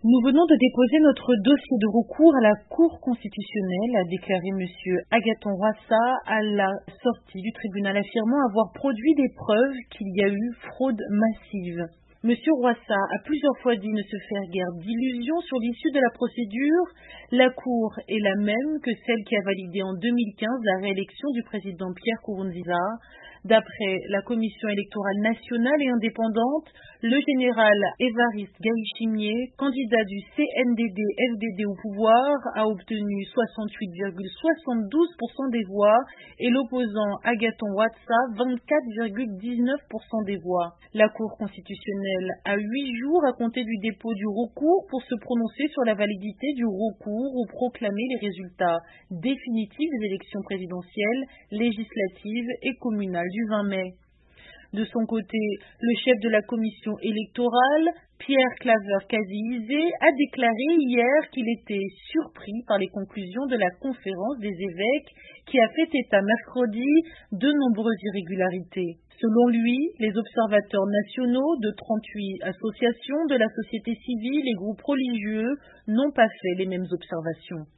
Nous venons de déposer notre dossier de recours à la Cour constitutionnelle, a déclaré M. Agathon Rwasa à la sortie du tribunal, affirmant avoir produit des preuves qu'il y a eu fraude massive. M. Rwasa a plusieurs fois dit ne se faire guère d'illusions sur l'issue de la procédure. La Cour est la même que celle qui a validé en 2015 la réélection du président Pierre Nkurunziza. D'après la Commission électorale nationale et indépendante, le général Évariste Ndayishimiye, candidat du CNDD-FDD au pouvoir, a obtenu 68,72% des voix et l'opposant Agathon Rwasa 24,19% des voix. La Cour constitutionnelle a 8 jours à compter du dépôt du recours pour se prononcer sur la validité du recours ou proclamer les résultats définitifs des élections présidentielles, législatives et communales du 20 mai. De son côté, le chef de la commission électorale, Pierre Claver Kazizé, a déclaré hier qu'il était surpris par les conclusions de la conférence des évêques qui a fait état mercredi de nombreuses irrégularités. Selon lui, les observateurs nationaux de 38 associations de la société civile et groupes religieux n'ont pas fait les mêmes observations.